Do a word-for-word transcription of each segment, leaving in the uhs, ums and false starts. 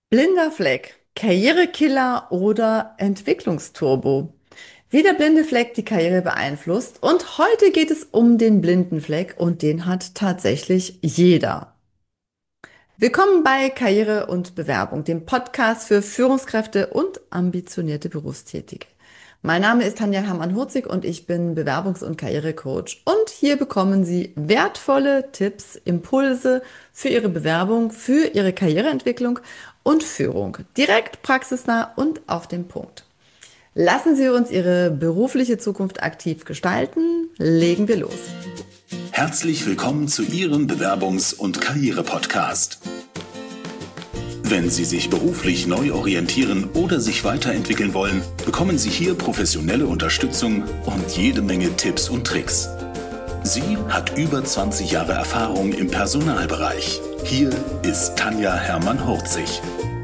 Blinder Fleck, Karrierekiller oder Entwicklungsturbo? Wie der blinde Fleck die Karriere beeinflusst. Und heute geht es um den blinden Fleck und den hat tatsächlich jeder. Willkommen bei Karriere und Bewerbung, dem Podcast für Führungskräfte und ambitionierte Berufstätige. Mein Name ist Tanja Hermann-Hurzig und ich bin Bewerbungs- und Karrierecoach. Und hier bekommen Sie wertvolle Tipps, Impulse für Ihre Bewerbung, für Ihre Karriereentwicklung und Führung. Direkt praxisnah und auf den Punkt. Lassen Sie uns Ihre berufliche Zukunft aktiv gestalten. Legen wir los. Herzlich willkommen zu Ihrem Bewerbungs- und Karriere-Podcast. Wenn Sie sich beruflich neu orientieren oder sich weiterentwickeln wollen, bekommen Sie hier professionelle Unterstützung und jede Menge Tipps und Tricks. Sie hat über zwanzig Jahre Erfahrung im Personalbereich. Hier ist Tanja Hermann-Hurzig.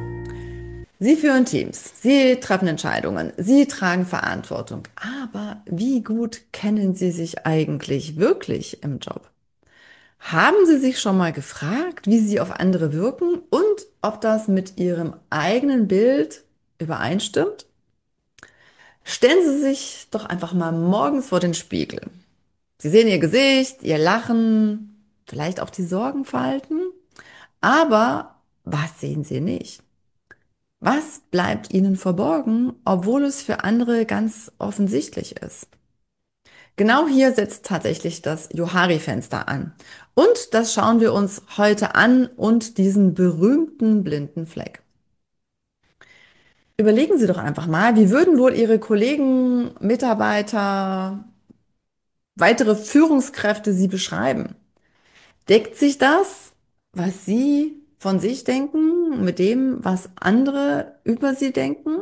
Sie führen Teams, Sie treffen Entscheidungen, Sie tragen Verantwortung. Aber wie gut kennen Sie sich eigentlich wirklich im Job? Haben Sie sich schon mal gefragt, wie Sie auf andere wirken und ob das mit Ihrem eigenen Bild übereinstimmt? Stellen Sie sich doch einfach mal morgens vor den Spiegel. Sie sehen Ihr Gesicht, Ihr Lachen, vielleicht auch die Sorgenfalten. Aber was sehen Sie nicht? Was bleibt Ihnen verborgen, obwohl es für andere ganz offensichtlich ist? Genau hier setzt tatsächlich das Johari-Fenster an. Und das schauen wir uns heute an und diesen berühmten blinden Fleck. Überlegen Sie doch einfach mal, wie würden wohl Ihre Kollegen, Mitarbeiter, weitere Führungskräfte Sie beschreiben? Deckt sich das, was Sie von sich denken, mit dem, was andere über Sie denken?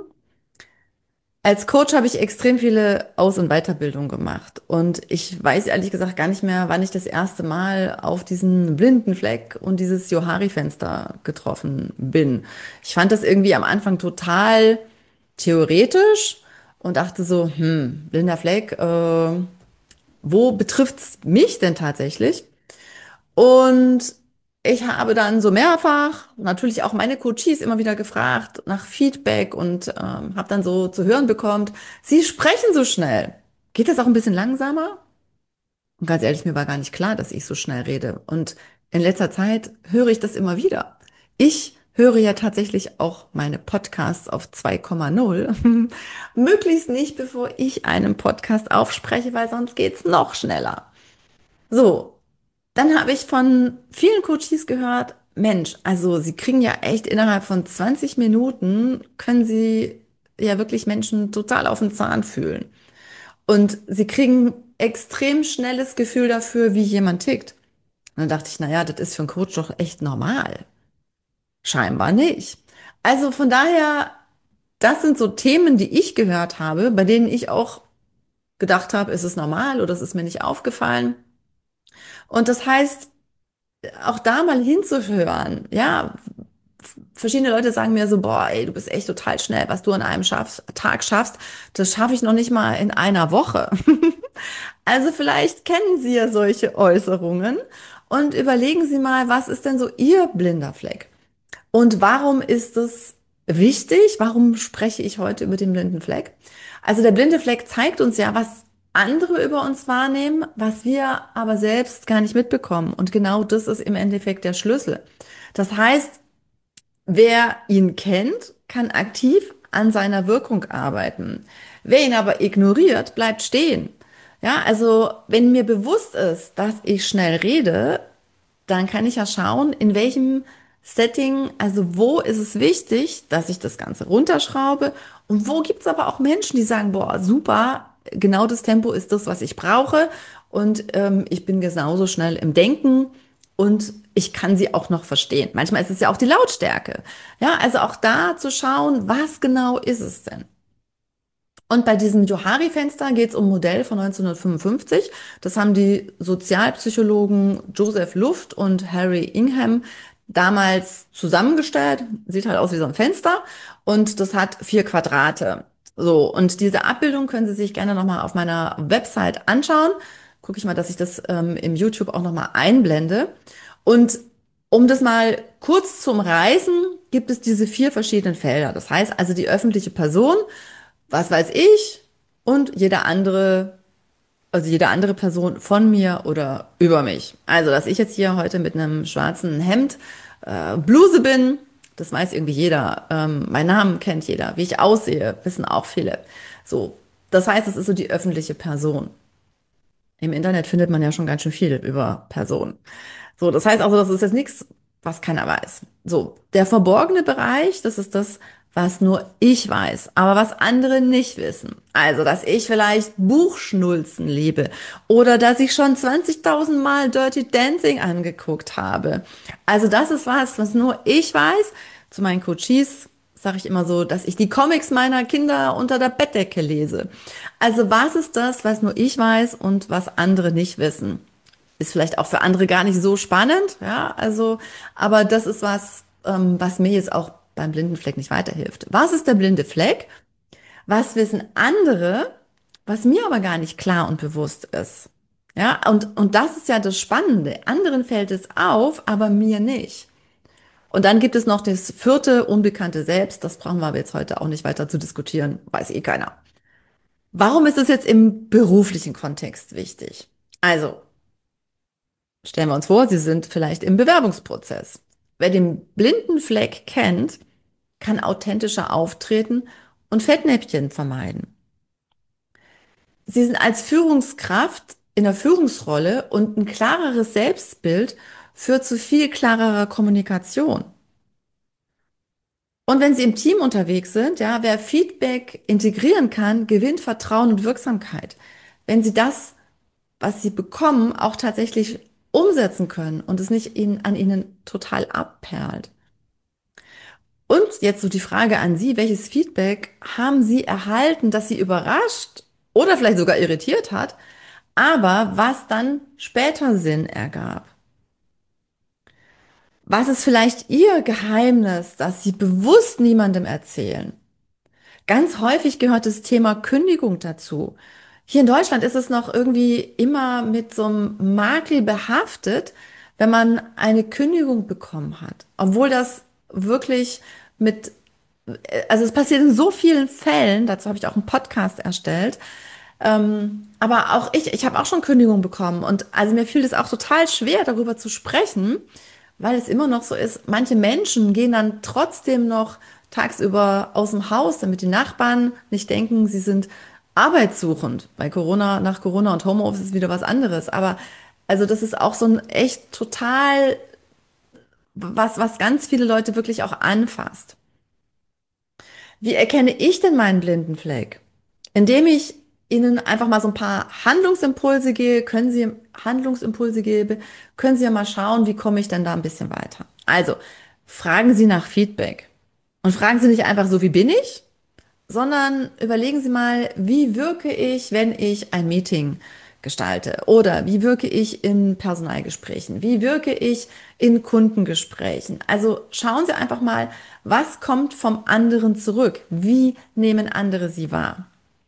Als Coach habe ich extrem viele Aus- und Weiterbildungen gemacht und ich weiß ehrlich gesagt gar nicht mehr, wann ich das erste Mal auf diesen blinden Fleck und dieses Johari-Fenster getroffen bin. Ich fand das irgendwie am Anfang total theoretisch und dachte so, hm, blinder Fleck, äh, wo betrifft's mich denn tatsächlich? Und ich habe dann so mehrfach natürlich auch meine Coaches immer wieder gefragt nach Feedback und ähm, habe dann so zu hören bekommen, Sie sprechen so schnell. Geht das auch ein bisschen langsamer? Und ganz ehrlich, mir war gar nicht klar, dass ich so schnell rede. Und in letzter Zeit höre ich das immer wieder. Ich höre ja tatsächlich auch meine Podcasts auf zwei Komma null. Möglichst nicht, bevor ich einen Podcast aufspreche, weil sonst geht's noch schneller. So, dann habe ich von vielen Coaches gehört, Mensch, also sie kriegen ja echt innerhalb von zwanzig Minuten, können sie ja wirklich Menschen total auf den Zahn fühlen. Und sie kriegen extrem schnelles Gefühl dafür, wie jemand tickt. Und dann dachte ich, naja, das ist für einen Coach doch echt normal. Scheinbar nicht. Also von daher, das sind so Themen, die ich gehört habe, bei denen ich auch gedacht habe, ist es normal oder ist es mir nicht aufgefallen? Und das heißt, auch da mal hinzuhören, ja, verschiedene Leute sagen mir so, boah, ey, du bist echt total schnell, was du an einem schaffst, Tag schaffst, das schaffe ich noch nicht mal in einer Woche. Also vielleicht kennen Sie ja solche Äußerungen und überlegen Sie mal, was ist denn so Ihr blinder Fleck? Und warum ist es wichtig? Warum spreche ich heute über den blinden Fleck? Also der blinde Fleck zeigt uns ja, was andere über uns wahrnehmen, was wir aber selbst gar nicht mitbekommen. Und genau das ist im Endeffekt der Schlüssel. Das heißt, wer ihn kennt, kann aktiv an seiner Wirkung arbeiten. Wer ihn aber ignoriert, bleibt stehen. Ja, also wenn mir bewusst ist, dass ich schnell rede, dann kann ich ja schauen, in welchem Setting, also wo ist es wichtig, dass ich das Ganze runterschraube und wo gibt es aber auch Menschen, die sagen, boah, super, genau das Tempo ist das, was ich brauche und ähm, ich bin genauso schnell im Denken und ich kann sie auch noch verstehen. Manchmal ist es ja auch die Lautstärke. Ja, also auch da zu schauen, was genau ist es denn? Und bei diesem Johari-Fenster geht es um ein Modell von neunzehnhundertfünfundfünfzig. Das haben die Sozialpsychologen Joseph Luft und Harry Ingham damals zusammengestellt. Sieht halt aus wie so ein Fenster und das hat vier Quadrate. So, und diese Abbildung können Sie sich gerne nochmal auf meiner Website anschauen. Gucke ich mal, dass ich das ähm, im YouTube auch nochmal einblende. Und Um das mal kurz zu umreißen, gibt es diese vier verschiedenen Felder. Das heißt also die öffentliche Person, was weiß ich, und jeder andere, also jede andere Person von mir oder über mich. Also, dass ich jetzt hier heute mit einem schwarzen Hemd, äh, Bluse bin, das weiß irgendwie jeder. Ähm, meinen Namen kennt jeder. Wie ich aussehe, wissen auch viele. So, das heißt, es ist so die öffentliche Person. Im Internet findet man ja schon ganz schön viel über Personen. So, das heißt also, das ist jetzt nichts, was keiner weiß. So, der verborgene Bereich, das ist das, was nur ich weiß, aber was andere nicht wissen. Also, dass ich vielleicht Buchschnulzen liebe oder dass ich schon zwanzigtausend Mal Dirty Dancing angeguckt habe. Also, das ist was, was nur ich weiß. Zu meinen Coaches sage ich immer so, dass ich die Comics meiner Kinder unter der Bettdecke lese. Also, was ist das, was nur ich weiß und was andere nicht wissen? Ist vielleicht auch für andere gar nicht so spannend, ja, also, aber das ist was, ähm, was mir jetzt auch beim blinden Fleck nicht weiterhilft. Was ist der blinde Fleck? Was wissen andere, was mir aber gar nicht klar und bewusst ist? Ja, und, und das ist ja das Spannende. Anderen fällt es auf, aber mir nicht. Und dann gibt es noch das vierte unbekannte Selbst. Das brauchen wir aber jetzt heute auch nicht weiter zu diskutieren. Weiß eh keiner. Warum ist es jetzt im beruflichen Kontext wichtig? Also, stellen wir uns vor, Sie sind vielleicht im Bewerbungsprozess. Wer den blinden Fleck kennt, kann authentischer auftreten und Fettnäpfchen vermeiden. Sie sind als Führungskraft in der Führungsrolle und ein klareres Selbstbild führt zu viel klarerer Kommunikation. Und wenn Sie im Team unterwegs sind, ja, wer Feedback integrieren kann, gewinnt Vertrauen und Wirksamkeit. Wenn Sie das, was Sie bekommen, auch tatsächlich umsetzen können und es nicht ihnen, an Ihnen total abperlt. Und jetzt so die Frage an Sie, welches Feedback haben Sie erhalten, das Sie überrascht oder vielleicht sogar irritiert hat, aber was dann später Sinn ergab? Was ist vielleicht Ihr Geheimnis, das Sie bewusst niemandem erzählen? Ganz häufig gehört das Thema Kündigung dazu. Hier in Deutschland ist es noch irgendwie immer mit so einem Makel behaftet, wenn man eine Kündigung bekommen hat. Obwohl das wirklich mit, also es passiert in so vielen Fällen, dazu habe ich auch einen Podcast erstellt. Ähm, aber auch ich, ich habe auch schon Kündigungen bekommen und also mir fiel es auch total schwer, darüber zu sprechen, weil es immer noch so ist, manche Menschen gehen dann trotzdem noch tagsüber aus dem Haus, damit die Nachbarn nicht denken, sie sind arbeitssuchend. Bei Corona, nach Corona und Homeoffice ist wieder was anderes. Aber also das ist auch so ein echt total, was, was ganz viele Leute wirklich auch anfasst. Wie erkenne ich denn meinen blinden Fleck? Indem ich Ihnen einfach mal so ein paar Handlungsimpulse gebe, können Sie Handlungsimpulse gebe, können Sie ja mal schauen, wie komme ich denn da ein bisschen weiter. Also, fragen Sie nach Feedback. Und fragen Sie nicht einfach so, wie bin ich, sondern überlegen Sie mal, wie wirke ich, wenn ich ein Meeting gestalte? Oder wie wirke ich in Personalgesprächen? Wie wirke ich in Kundengesprächen? Also schauen Sie einfach mal, was kommt vom anderen zurück? Wie nehmen andere Sie wahr?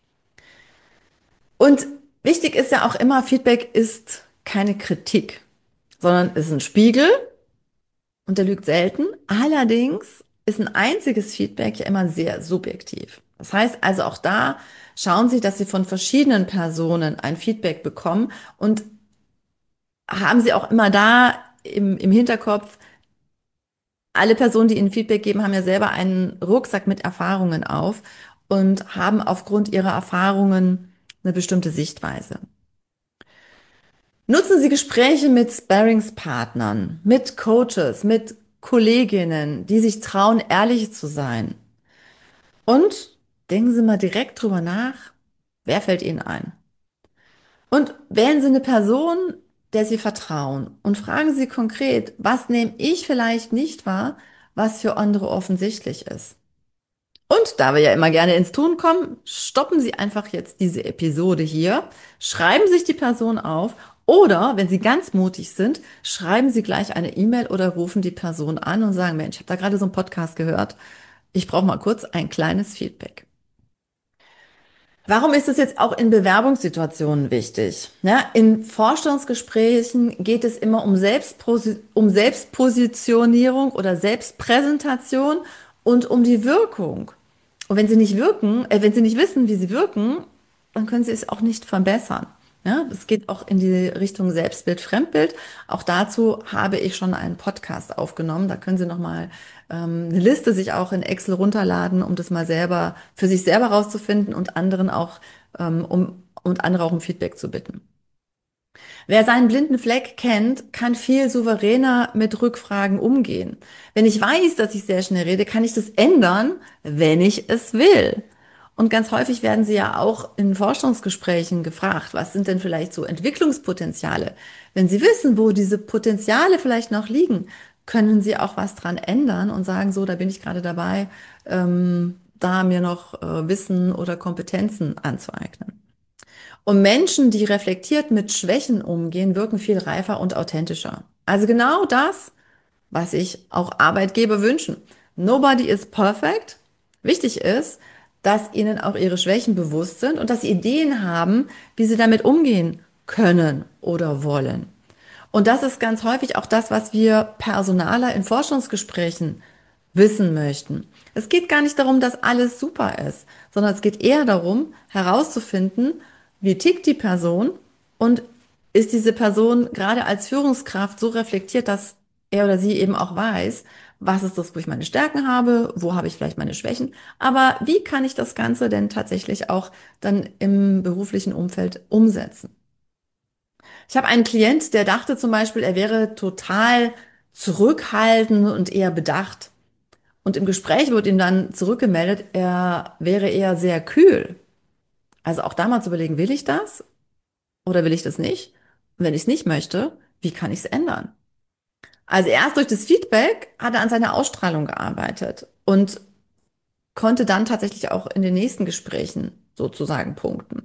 Und wichtig ist ja auch immer, Feedback ist keine Kritik, sondern ist ein Spiegel und der lügt selten. Allerdings ist ein einziges Feedback ja immer sehr subjektiv. Das heißt also auch da schauen Sie, dass Sie von verschiedenen Personen ein Feedback bekommen und haben Sie auch immer da im, im Hinterkopf, alle Personen, die Ihnen Feedback geben, haben ja selber einen Rucksack mit Erfahrungen auf und haben aufgrund ihrer Erfahrungen eine bestimmte Sichtweise. Nutzen Sie Gespräche mit Sparringspartnern, mit Coaches, mit Kolleginnen, die sich trauen, ehrlich zu sein. Und denken Sie mal direkt drüber nach, wer fällt Ihnen ein? Und wählen Sie eine Person, der Sie vertrauen und fragen Sie konkret, was nehme ich vielleicht nicht wahr, was für andere offensichtlich ist. Und da wir ja immer gerne ins Tun kommen, stoppen Sie einfach jetzt diese Episode hier, schreiben sich die Person auf oder, wenn Sie ganz mutig sind, schreiben Sie gleich eine E-Mail oder rufen die Person an und sagen, Mensch, ich habe da gerade so einen Podcast gehört. Ich brauche mal kurz ein kleines Feedback. Warum ist es jetzt auch in Bewerbungssituationen wichtig? Ja, in Vorstellungsgesprächen geht es immer um Selbstposi um Selbstpositionierung oder Selbstpräsentation und um die Wirkung. Und wenn sie nicht wirken, äh, wenn sie nicht wissen, wie sie wirken, dann können sie es auch nicht verbessern. Ja, es geht auch in die Richtung Selbstbild, Fremdbild. Auch dazu habe ich schon einen Podcast aufgenommen. Da können Sie noch mal ähm, eine Liste sich auch in Excel runterladen, um das mal selber für sich selber rauszufinden und anderen auch ähm, um und andere auch um Feedback zu bitten. Wer seinen blinden Fleck kennt, kann viel souveräner mit Rückfragen umgehen. Wenn ich weiß, dass ich sehr schnell rede, kann ich das ändern, wenn ich es will. Und ganz häufig werden Sie ja auch in Forschungsgesprächen gefragt, was sind denn vielleicht so Entwicklungspotenziale? Wenn Sie wissen, wo diese Potenziale vielleicht noch liegen, können Sie auch was dran ändern und sagen, so, da bin ich gerade dabei, ähm, da mir noch äh, Wissen oder Kompetenzen anzueignen. Und Menschen, die reflektiert mit Schwächen umgehen, wirken viel reifer und authentischer. Also genau das, was sich auch Arbeitgeber wünschen. Nobody is perfect. Wichtig ist, dass ihnen auch ihre Schwächen bewusst sind und dass sie Ideen haben, wie sie damit umgehen können oder wollen. Und das ist ganz häufig auch das, was wir Personaler in Forschungsgesprächen wissen möchten. Es geht gar nicht darum, dass alles super ist, sondern es geht eher darum, herauszufinden, wie tickt die Person und ist diese Person gerade als Führungskraft so reflektiert, dass er oder sie eben auch weiß, was ist das, wo ich meine Stärken habe, wo habe ich vielleicht meine Schwächen, aber wie kann ich das Ganze denn tatsächlich auch dann im beruflichen Umfeld umsetzen? Ich habe einen Klient, der dachte zum Beispiel, er wäre total zurückhaltend und eher bedacht. Und im Gespräch wird ihm dann zurückgemeldet, er wäre eher sehr kühl. Also auch da mal zu überlegen, will ich das oder will ich das nicht? Und wenn ich es nicht möchte, wie kann ich es ändern? Also erst durch das Feedback hat er an seiner Ausstrahlung gearbeitet und konnte dann tatsächlich auch in den nächsten Gesprächen sozusagen punkten.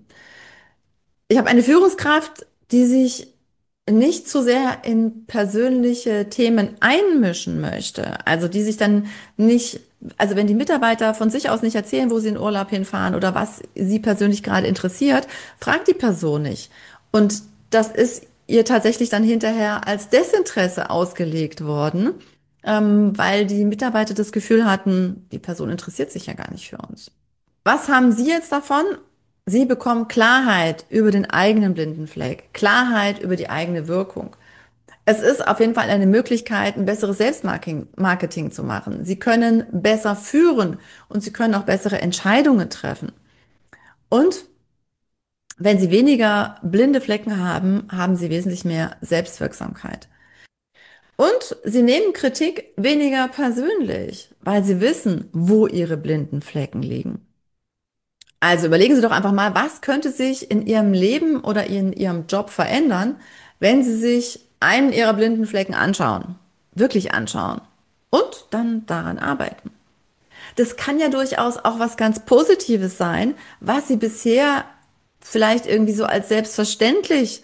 Ich habe eine Führungskraft, die sich nicht zu sehr in persönliche Themen einmischen möchte. Also die sich dann nicht, also wenn die Mitarbeiter von sich aus nicht erzählen, wo sie in Urlaub hinfahren oder was sie persönlich gerade interessiert, fragt die Person nicht. Und das ist ihr tatsächlich dann hinterher als Desinteresse ausgelegt worden, ähm, weil die Mitarbeiter das Gefühl hatten, die Person interessiert sich ja gar nicht für uns. Was haben Sie jetzt davon? Sie bekommen Klarheit über den eigenen blinden Fleck, Klarheit über die eigene Wirkung. Es ist auf jeden Fall eine Möglichkeit, ein besseres Selbstmarketing Marketing zu machen. Sie können besser führen und Sie können auch bessere Entscheidungen treffen. Und wenn Sie weniger blinde Flecken haben, haben Sie wesentlich mehr Selbstwirksamkeit. Und Sie nehmen Kritik weniger persönlich, weil Sie wissen, wo Ihre blinden Flecken liegen. Also überlegen Sie doch einfach mal, was könnte sich in Ihrem Leben oder in Ihrem Job verändern, wenn Sie sich einen Ihrer blinden Flecken anschauen, wirklich anschauen und dann daran arbeiten. Das kann ja durchaus auch was ganz Positives sein, was Sie bisher vielleicht irgendwie so als selbstverständlich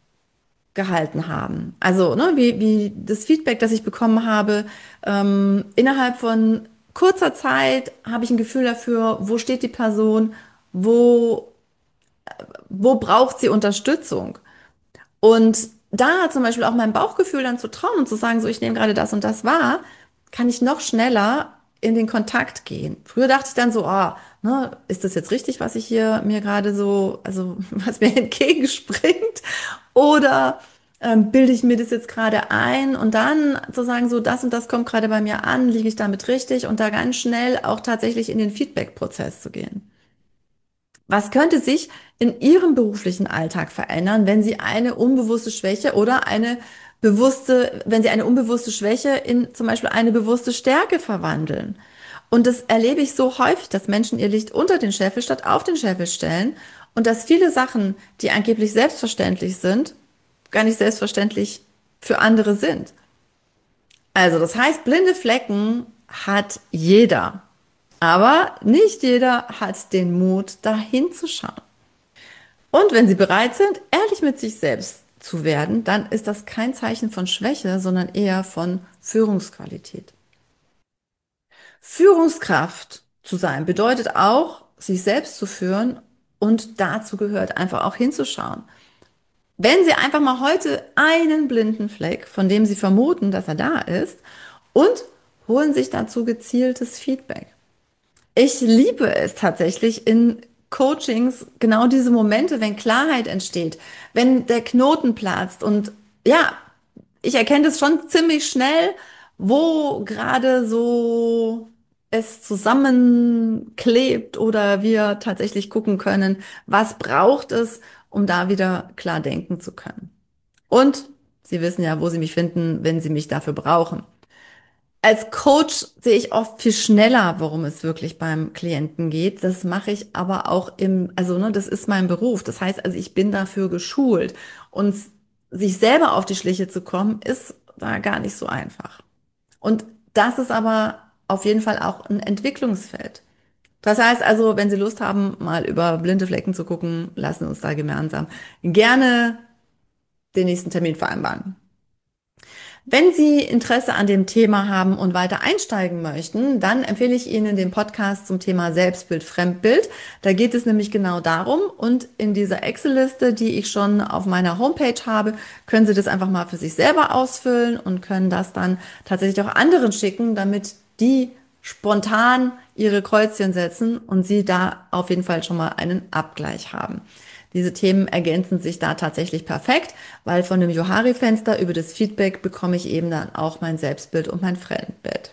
gehalten haben. Also, ne, wie, wie das Feedback, das ich bekommen habe, ähm, innerhalb von kurzer Zeit habe ich ein Gefühl dafür, wo steht die Person, wo wo braucht sie Unterstützung? Und da zum Beispiel auch meinem Bauchgefühl dann zu trauen und zu sagen, so ich nehme gerade das und das wahr, kann ich noch schneller in den Kontakt gehen. Früher dachte ich dann so, ah, ne, ist das jetzt richtig, was ich hier mir gerade so, also was mir entgegenspringt? Oder ähm, bilde ich mir das jetzt gerade ein und dann zu sagen, so das und das kommt gerade bei mir an, liege ich damit richtig und da ganz schnell auch tatsächlich in den Feedback-Prozess zu gehen. Was könnte sich in Ihrem beruflichen Alltag verändern, wenn Sie eine unbewusste Schwäche oder eine bewusste, wenn Sie eine unbewusste Schwäche in zum Beispiel eine bewusste Stärke verwandeln? Und das erlebe ich so häufig, dass Menschen ihr Licht unter den Scheffel statt auf den Scheffel stellen und dass viele Sachen, die angeblich selbstverständlich sind, gar nicht selbstverständlich für andere sind. Also das heißt, blinde Flecken hat jeder. Aber nicht jeder hat den Mut, dahin zu schauen. Und wenn Sie bereit sind, ehrlich mit sich selbst zu werden, dann ist das kein Zeichen von Schwäche, sondern eher von Führungsqualität. Führungskraft zu sein bedeutet auch, sich selbst zu führen Und dazu gehört einfach auch hinzuschauen. Wenn Sie einfach mal heute einen blinden Fleck, von dem Sie vermuten, dass er da ist, und holen sich dazu gezieltes Feedback. Ich liebe es tatsächlich in Coachings, genau diese Momente, wenn Klarheit entsteht, wenn der Knoten platzt und ja, ich erkenne das schon ziemlich schnell, wo gerade so es zusammenklebt oder wir tatsächlich gucken können, was braucht es, um da wieder klar denken zu können. Und Sie wissen ja, wo Sie mich finden, wenn Sie mich dafür brauchen. Als Coach sehe ich oft viel schneller, worum es wirklich beim Klienten geht. Das mache ich aber auch im, also ne, das ist mein Beruf. Das heißt also, ich bin dafür geschult. Und sich selber auf die Schliche zu kommen, ist da gar nicht so einfach. Und das ist aber auf jeden Fall auch ein Entwicklungsfeld. Das heißt also, wenn Sie Lust haben, mal über blinde Flecken zu gucken, lassen Sie uns da gemeinsam gerne den nächsten Termin vereinbaren. Wenn Sie Interesse an dem Thema haben und weiter einsteigen möchten, dann empfehle ich Ihnen den Podcast zum Thema Selbstbild, Fremdbild. Da geht es nämlich genau darum. Und in dieser Excel-Liste, die ich schon auf meiner Homepage habe, können Sie das einfach mal für sich selber ausfüllen und können das dann tatsächlich auch anderen schicken, damit die spontan ihre Kreuzchen setzen und Sie da auf jeden Fall schon mal einen Abgleich haben. Diese Themen ergänzen sich da tatsächlich perfekt, weil von dem Johari-Fenster über das Feedback bekomme ich eben dann auch mein Selbstbild und mein Fremdbild.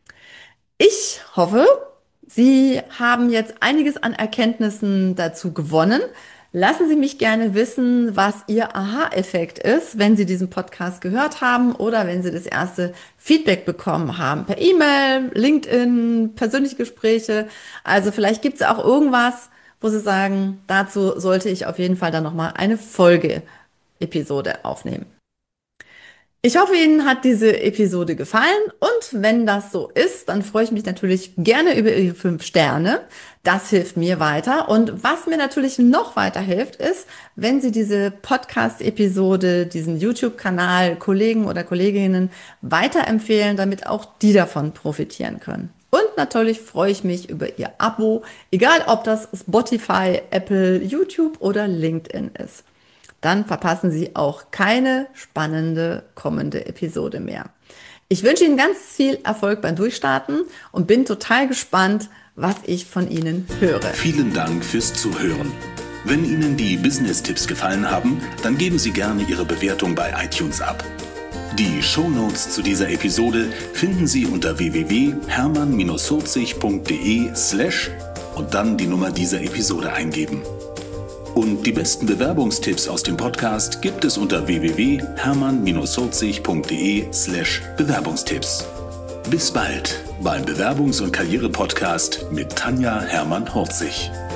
Ich hoffe, Sie haben jetzt einiges an Erkenntnissen dazu gewonnen. Lassen Sie mich gerne wissen, was Ihr Aha-Effekt ist, wenn Sie diesen Podcast gehört haben oder wenn Sie das erste Feedback bekommen haben. Per E-Mail, LinkedIn, persönliche Gespräche. Also vielleicht gibt es auch irgendwas, wo Sie sagen, dazu sollte ich auf jeden Fall dann nochmal eine Folge-Episode aufnehmen. Ich hoffe, Ihnen hat diese Episode gefallen und wenn das so ist, dann freue ich mich natürlich gerne über Ihre fünf Sterne. Das hilft mir weiter und was mir natürlich noch weiterhilft, ist, wenn Sie diese Podcast-Episode, diesen YouTube-Kanal Kollegen oder Kolleginnen weiterempfehlen, damit auch die davon profitieren können. Und natürlich freue ich mich über Ihr Abo, egal ob das Spotify, Apple, YouTube oder LinkedIn ist. Dann verpassen Sie auch keine spannende kommende Episode mehr. Ich wünsche Ihnen ganz viel Erfolg beim Durchstarten und bin total gespannt, was ich von Ihnen höre. Vielen Dank fürs Zuhören. Wenn Ihnen die Business-Tipps gefallen haben, dann geben Sie gerne Ihre Bewertung bei iTunes ab. Die Shownotes zu dieser Episode finden Sie unter w w w punkt hermann vierzig punkt de slash und dann die Nummer dieser Episode eingeben. Und die besten Bewerbungstipps aus dem Podcast gibt es unter w w w punkt hermann vierzig punkt de slash Bewerbungstipps. Bis bald beim Bewerbungs- und Karriere-Podcast mit Tanja Hermann-Horzig.